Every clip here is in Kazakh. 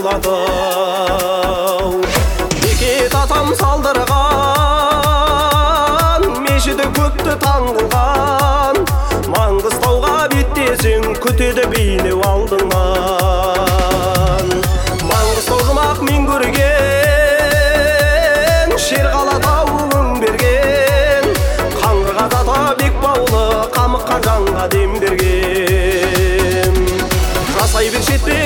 болады. Бекет атам салдырған, мешіді көпті таңғылған, Маңғыстауға беттесең күтеді бейнеу алдыңнан. Маңғыстау жұмақ мен көрген, Шерқала тауын берген, Қаңғырға тата бек баулы, қамыққан жанға дем берген. Жасай бер шетпе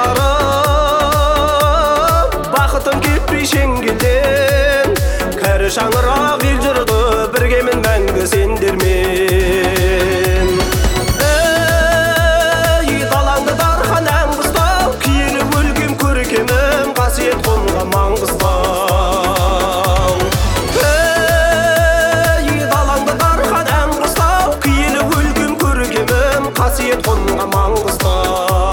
жаңарып, бақытым кетпей шеңгелден, кәрі шаңырақ ел жұрды, біргемін мәңгі сендермен. Ей далаңды дархан ән қыстау, киелі өлгем көркемім, қасиет қонған Маңғыстау. Ей далаңды дархан ән қыстау, киелі өлгем көркемім, қасиет қонған Маңғыстау.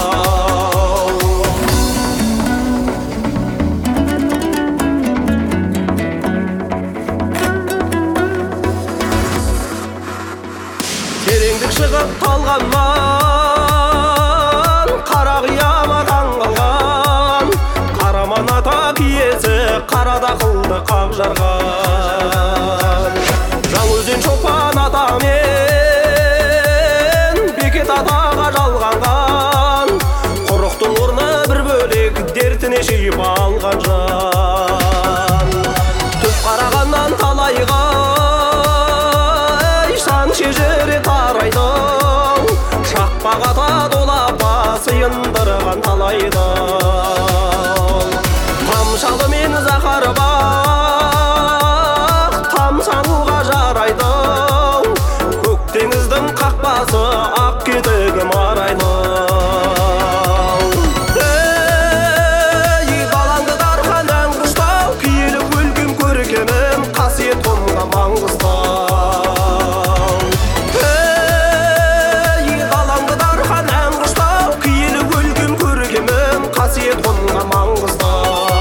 Тереңдік шығып қалғаннан, қара қияма таңғалған, Қараман ата киесі қарада қылды қақ жарған. Жаңаөзен шопан атамен Бекет атаға жалғанған, құрықтың орны бір бөлек, дертіне жиып алған жан. Түп қарағаннан талайға шан шежіре тарайдың, шақпағата долапа сыйындырған талайдың. Тамшалы мен зақары бақ, тамсануға жарайдың, көк теңіздің қақпасы ақ кетігі марайдың. Ей далаңды дархан ән құштау, киелі өлгем көркемім, қасиет қонған Маңғыстау. Қасиет қонған Маңғыстау.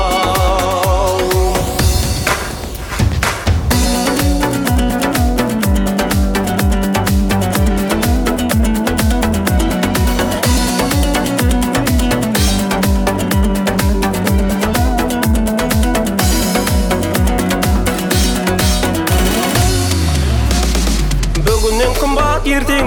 Бүгіннен қымбат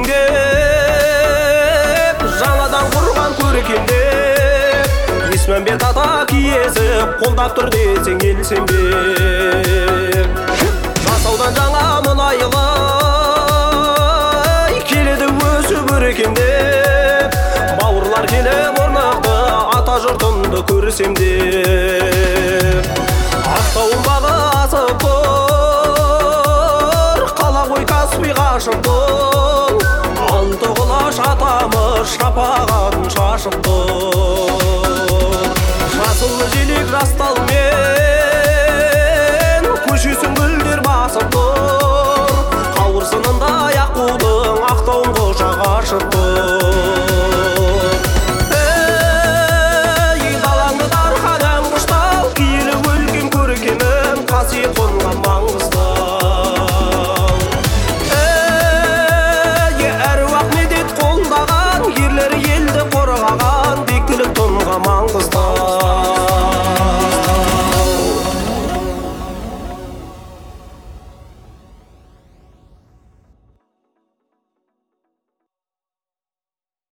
ертеңдеп, жаңадан құрған көркемдеп, Есмәмбет ата киесі қолдап тұр десең ел сенбек. Жасаудан жаңа мұнайлы келеді өсіп өркендеп, бауырлар келіп орнықты ата жұртымды көрсем деп. Ақтауым бағы асып тұр, қала ғой Каспий қашып тұр, алты құлаш атамыз шапағатын шашып тұр. Жасыл желек жастал